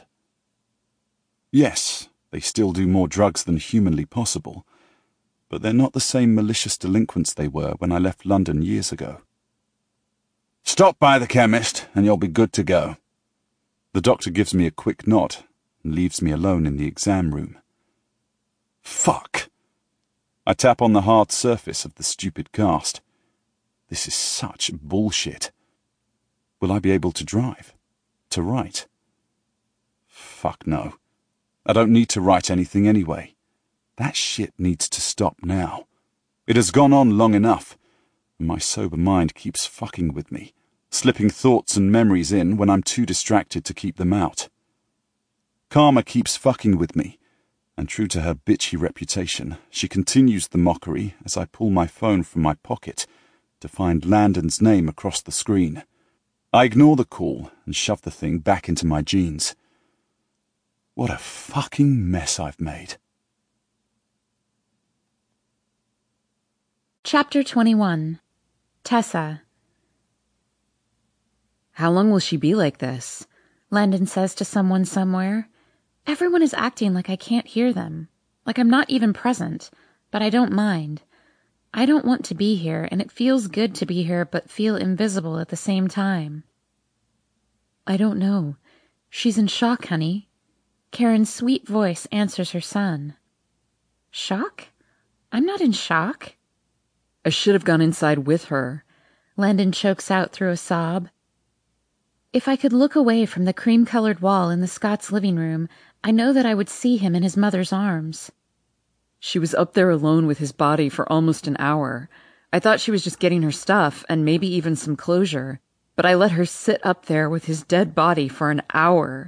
Yes, they still do more drugs than humanly possible, but they're not the same malicious delinquents they were when I left London years ago. Stop by the chemist, and you'll be good to go. The doctor gives me a quick nod and leaves me alone in the exam room. Fuck! I tap on the hard surface of the stupid cast. This is such bullshit. Will I be able to drive? To write? Fuck no. I don't need to write anything anyway. That shit needs to stop now. It has gone on long enough, and my sober mind keeps fucking with me, slipping thoughts and memories in when I'm too distracted to keep them out. Karma keeps fucking with me, and true to her bitchy reputation, she continues the mockery as I pull my phone from my pocket to find Landon's name across the screen. I ignore the call and shove the thing back into my jeans. What a fucking mess I've made. Chapter twenty-one. Tessa. How long will she be like this? Landon says to someone somewhere. Everyone is acting like I can't hear them, like I'm not even present, but I don't mind. I don't want to be here, and it feels good to be here but feel invisible at the same time. I don't know. She's in shock, honey. Karen's sweet voice answers her son. Shock? I'm not in shock. I should have gone inside with her. Landon chokes out through a sob. If I could look away from the cream-colored wall in the Scott's living room, I know that I would see him in his mother's arms. She was up there alone with his body for almost an hour. I thought she was just getting her stuff and maybe even some closure, but I let her sit up there with his dead body for an hour.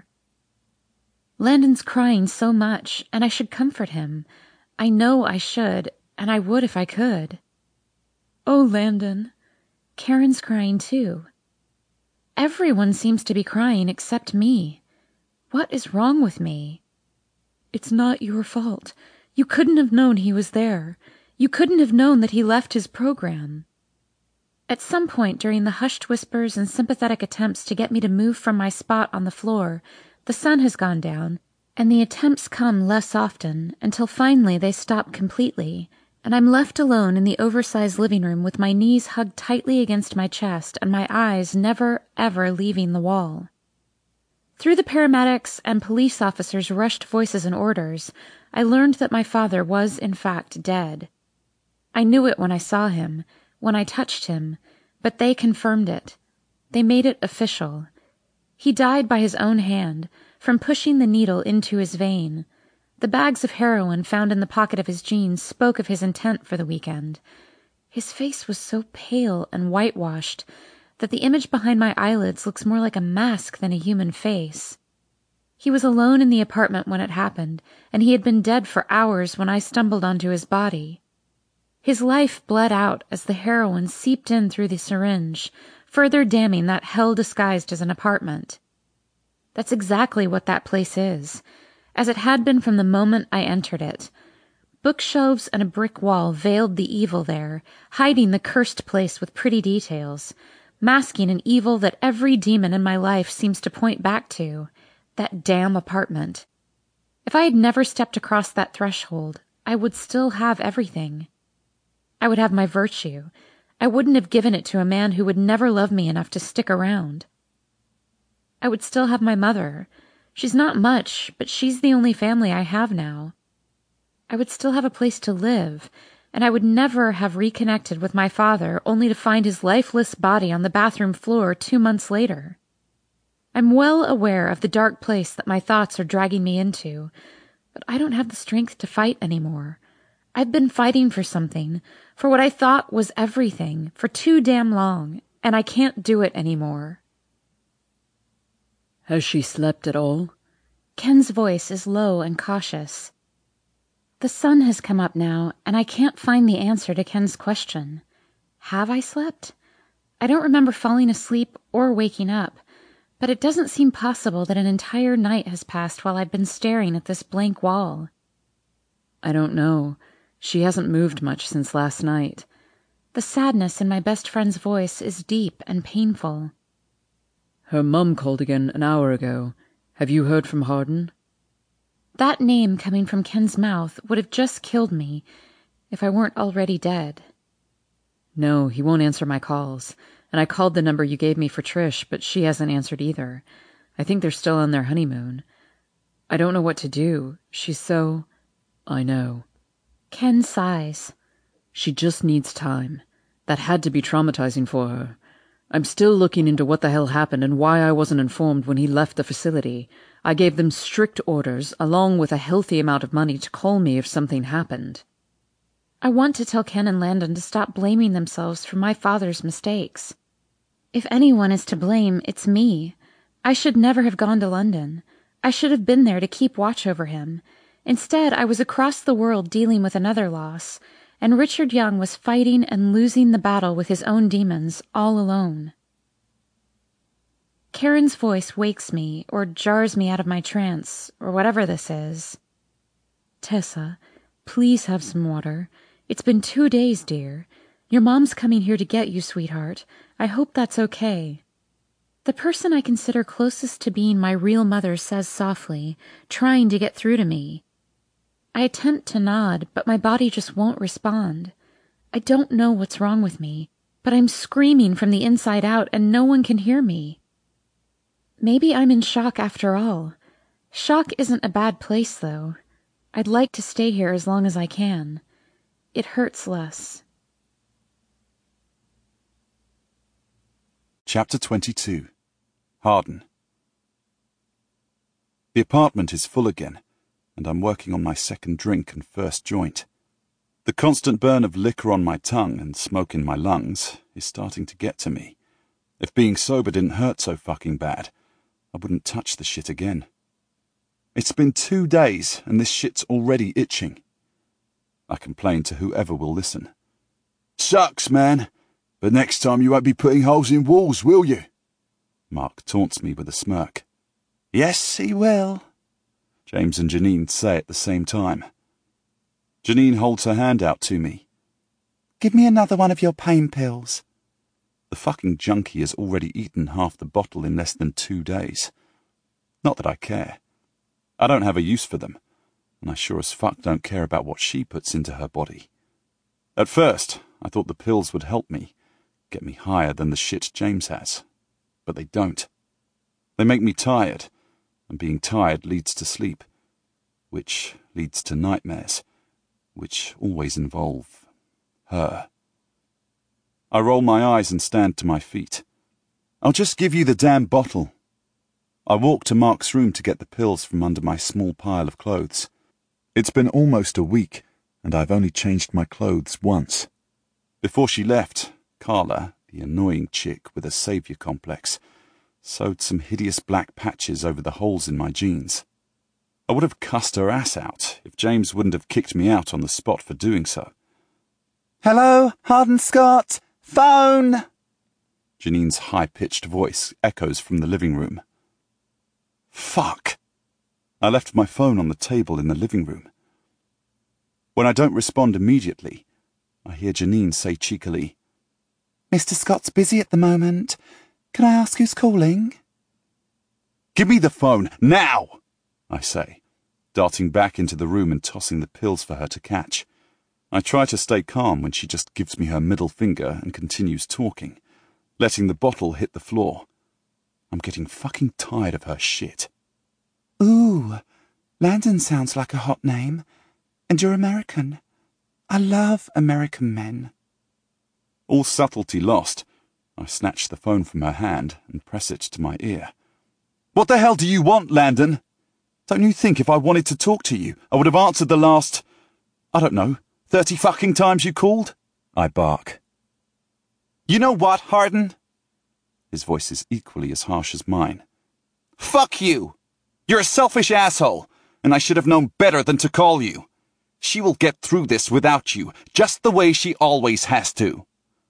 Landon's crying so much, and I should comfort him. I know I should, and I would if I could. Oh, Landon. Karen's crying too. Everyone seems to be crying except me. What is wrong with me? It's not your fault. You couldn't have known he was there. You couldn't have known that he left his program. At some point during the hushed whispers and sympathetic attempts to get me to move from my spot on the floor, the sun has gone down, and the attempts come less often until finally they stop completely, and I'm left alone in the oversized living room with my knees hugged tightly against my chest and my eyes never, ever leaving the wall. Through the paramedics' and police officers' rushed voices and orders, I learned that my father was, in fact, dead. I knew it when I saw him, when I touched him, but they confirmed it. They made it official. He died by his own hand, from pushing the needle into his vein. The bags of heroin found in the pocket of his jeans spoke of his intent for the weekend. His face was so pale and whitewashed that the image behind my eyelids looks more like a mask than a human face. He was alone in the apartment when it happened, and he had been dead for hours when I stumbled onto his body. His life bled out as the heroin seeped in through the syringe, further damning that hell disguised as an apartment. That's exactly what that place is, as it had been from the moment I entered it. Bookshelves and a brick wall veiled the evil there, hiding the cursed place with pretty details, masking an evil that every demon in my life seems to point back to, that damn apartment. If I had never stepped across that threshold, I would still have everything. I would have my virtue. I wouldn't have given it to a man who would never love me enough to stick around. I would still have my mother. She's not much, but she's the only family I have now. I would still have a place to live, and I would never have reconnected with my father only to find his lifeless body on the bathroom floor two months later. I'm well aware of the dark place that my thoughts are dragging me into, but I don't have the strength to fight anymore. I've been fighting for something, for what I thought was everything, for too damn long, and I can't do it anymore. Has she slept at all? Ken's voice is low and cautious. The sun has come up now, and I can't find the answer to Ken's question. Have I slept? I don't remember falling asleep or waking up, but it doesn't seem possible that an entire night has passed while I've been staring at this blank wall. I don't know. She hasn't moved much since last night. The sadness in my best friend's voice is deep and painful. Her mum called again an hour ago. Have you heard from Hardin? That name coming from Ken's mouth would have just killed me if I weren't already dead. No, he won't answer my calls, and I called the number you gave me for Trish, but she hasn't answered either. I think they're still on their honeymoon. I don't know what to do. She's so... I know. Ken sighs. She just needs time. That had to be traumatizing for her. I'm still looking into what the hell happened and why I wasn't informed when he left the facility. I gave them strict orders, along with a healthy amount of money, to call me if something happened. I want to tell Ken and Landon to stop blaming themselves for my father's mistakes. If anyone is to blame, it's me. I should never have gone to London. I should have been there to keep watch over him. Instead, I was across the world dealing with another loss, and Richard Young was fighting and losing the battle with his own demons all alone. Karen's voice wakes me, or jars me out of my trance, or whatever this is. Tessa, please have some water. It's been two days, dear. Your mom's coming here to get you, sweetheart. I hope that's okay. The person I consider closest to being my real mother says softly, trying to get through to me. I attempt to nod, but my body just won't respond. I don't know what's wrong with me, but I'm screaming from the inside out and no one can hear me. Maybe I'm in shock after all. Shock isn't a bad place, though. I'd like to stay here as long as I can. It hurts less. Chapter twenty-two. Hardin. The apartment is full again, and I'm working on my second drink and first joint. The constant burn of liquor on my tongue and smoke in my lungs is starting to get to me. If being sober didn't hurt so fucking bad, I wouldn't touch the shit again. It's been two days and this shit's already itching. I complain to whoever will listen. Sucks, man, but next time you won't be putting holes in walls, will you? Mark taunts me with a smirk. Yes, he will. James and Janine say at the same time. Janine holds her hand out to me. Give me another one of your pain pills. The fucking junkie has already eaten half the bottle in less than two days. Not that I care. I don't have a use for them, and I sure as fuck don't care about what she puts into her body. At first, I thought the pills would help me, get me higher than the shit James has. But they don't. They make me tired, and being tired leads to sleep, which leads to nightmares, which always involve her. I roll my eyes and stand to my feet. I'll just give you the damn bottle. I walk to Mark's room to get the pills from under my small pile of clothes. It's been almost a week, and I've only changed my clothes once. Before she left, Carla, the annoying chick with a saviour complex, sewed some hideous black patches over the holes in my jeans. I would have cussed her ass out if James wouldn't have kicked me out on the spot for doing so. Hello, Hardin Scott? Phone! Janine's high-pitched voice echoes from the living room. Fuck! I left my phone on the table in the living room. When I don't respond immediately, I hear Janine say cheekily, Mister Scott's busy at the moment. Can I ask who's calling? Give me the phone, now! I say, darting back into the room and tossing the pills for her to catch. I try to stay calm when she just gives me her middle finger and continues talking, letting the bottle hit the floor. I'm getting fucking tired of her shit. Ooh, Landon sounds like a hot name. And you're American. I love American men. All subtlety lost, I snatch the phone from her hand and press it to my ear. What the hell do you want, Landon? Don't you think if I wanted to talk to you, I would have answered the last, I don't know, thirty fucking times you called? I bark. You know what, Hardin? His voice is equally as harsh as mine. Fuck you! You're a selfish asshole, and I should have known better than to call you. She will get through this without you, just the way she always has to.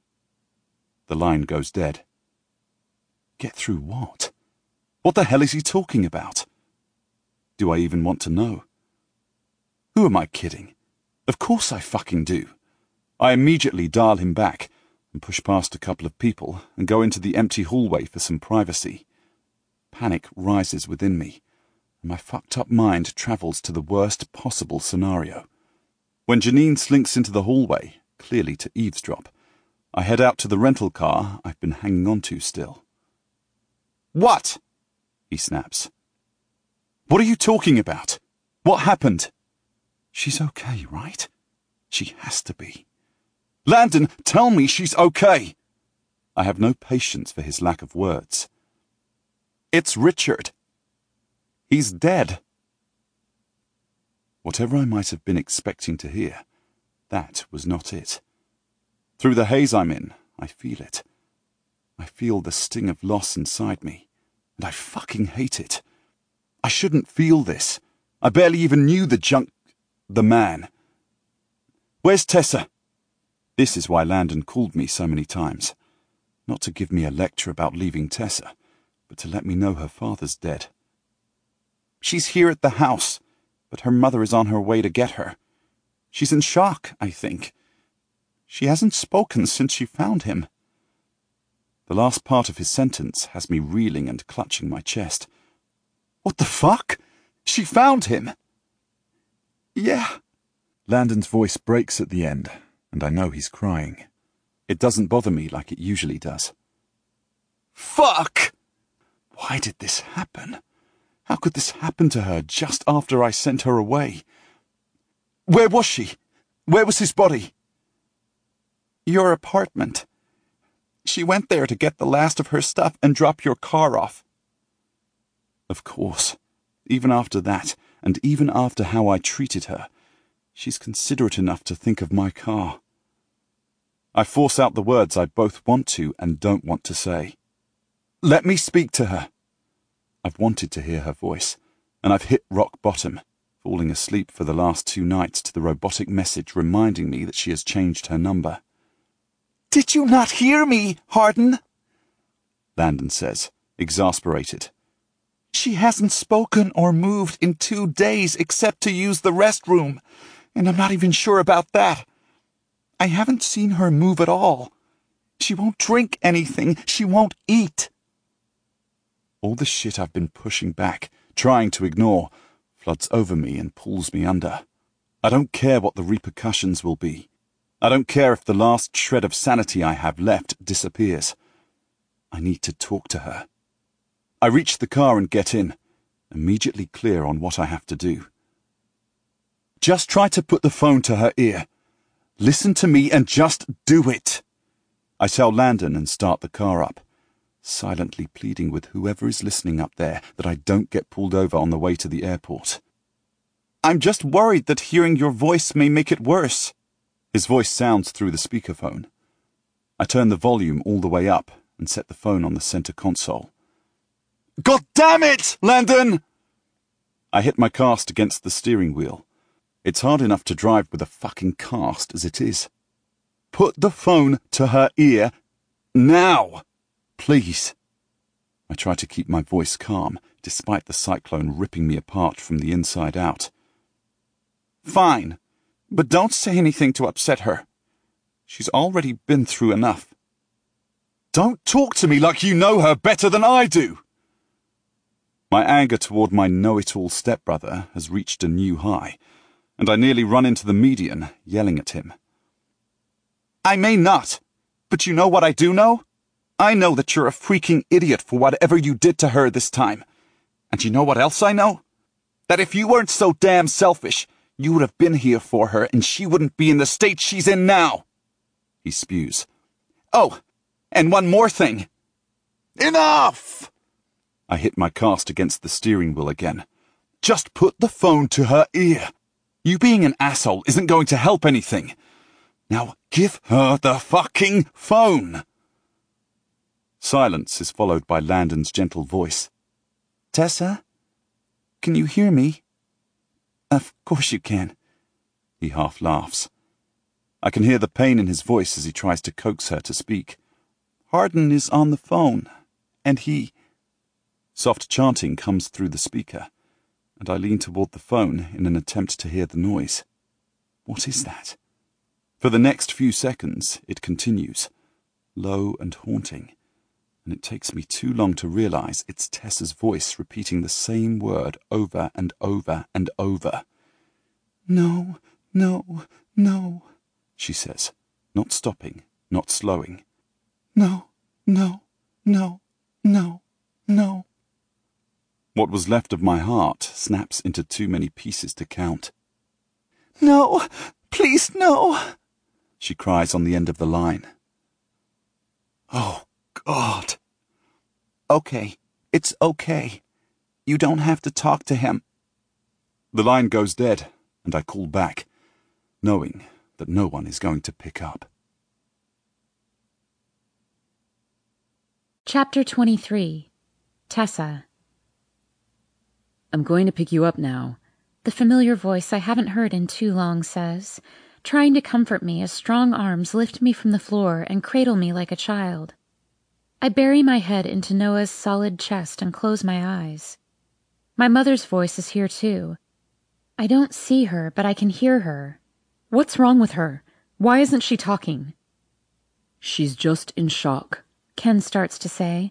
The line goes dead. Get through what? What the hell is he talking about? Do I even want to know? Who am I kidding? Of course I fucking do. I immediately dial him back and push past a couple of people and go into the empty hallway for some privacy. Panic rises within me, and my fucked up mind travels to the worst possible scenario. When Janine slinks into the hallway, clearly to eavesdrop, I head out to the rental car I've been hanging on to still. What? He snaps. What are you talking about? What happened? She's okay, right? She has to be. Landon, tell me she's okay. I have no patience for his lack of words. It's Richard. He's dead. Whatever I might have been expecting to hear, that was not it. Through the haze I'm in, I feel it. I feel the sting of loss inside me, and I fucking hate it. I shouldn't feel this. I barely even knew the junk... the man. Where's Tessa? This is why Landon called me so many times. Not to give me a lecture about leaving Tessa, but to let me know her father's dead. She's here at the house, but her mother is on her way to get her. She's in shock, I think. She hasn't spoken since she found him. The last part of his sentence has me reeling and clutching my chest. What the fuck? She found him? Yeah. Landon's voice breaks at the end, and I know he's crying. It doesn't bother me like it usually does. Fuck! Why did this happen? How could this happen to her just after I sent her away? Where was she? Where was his body? Your apartment. She went there to get the last of her stuff and drop your car off. Of course. Even after that, and even after how I treated her, she's considerate enough to think of my car. I force out the words I both want to and don't want to say. Let me speak to her. I've wanted to hear her voice, and I've hit rock bottom, falling asleep for the last two nights to the robotic message reminding me that she has changed her number. Did you not hear me, Hardin? Landon says, exasperated. She hasn't spoken or moved in two days except to use the restroom, and I'm not even sure about that. I haven't seen her move at all. She won't drink anything. She won't eat. All the shit I've been pushing back, trying to ignore, floods over me and pulls me under. I don't care what the repercussions will be. I don't care if the last shred of sanity I have left disappears. I need to talk to her. I reach the car and get in, immediately clear on what I have to do. Just try to put the phone to her ear. Listen to me and just do it. I tell Landon and start the car up, silently pleading with whoever is listening up there that I don't get pulled over on the way to the airport. I'm just worried that hearing your voice may make it worse. His voice sounds through the speakerphone. I turn the volume all the way up and set the phone on the center console. God damn it, Landon! I hit my cast against the steering wheel. It's hard enough to drive with a fucking cast as it is. Put the phone to her ear now, please. I try to keep my voice calm, despite the cyclone ripping me apart from the inside out. Fine, but don't say anything to upset her. She's already been through enough. Don't talk to me like you know her better than I do. My anger toward my know-it-all stepbrother has reached a new high, and I nearly run into the median, yelling at him. I may not, but you know what I do know? I know that you're a freaking idiot for whatever you did to her this time. And you know what else I know? That if you weren't so damn selfish, you would have been here for her and she wouldn't be in the state she's in now. He spews. Oh, and one more thing. Enough! I hit my cast against the steering wheel again. Just put the phone to her ear. You being an asshole isn't going to help anything. Now give her the fucking phone. Silence is followed by Landon's gentle voice. Tessa? Can you hear me? Of course you can. He half laughs. I can hear the pain in his voice as he tries to coax her to speak. Hardin is on the phone, and he... Soft chanting comes through the speaker, and I lean toward the phone in an attempt to hear the noise. What is that? For the next few seconds, it continues, low and haunting, and it takes me too long to realize it's Tessa's voice repeating the same word over and over and over. No, no, no, she says, not stopping, not slowing. No, no, no, no, no. What was left of my heart snaps into too many pieces to count. No, please no, she cries on the end of the line. Oh, God. Okay, it's okay. You don't have to talk to him. The line goes dead, and I call back, knowing that no one is going to pick up. Chapter twenty-three. Tessa. I'm going to pick you up now, the familiar voice I haven't heard in too long says, trying to comfort me as strong arms lift me from the floor and cradle me like a child. I bury my head into Noah's solid chest and close my eyes. My mother's voice is here too. I don't see her, but I can hear her. What's wrong with her? Why isn't she talking? She's just in shock, Ken starts to say,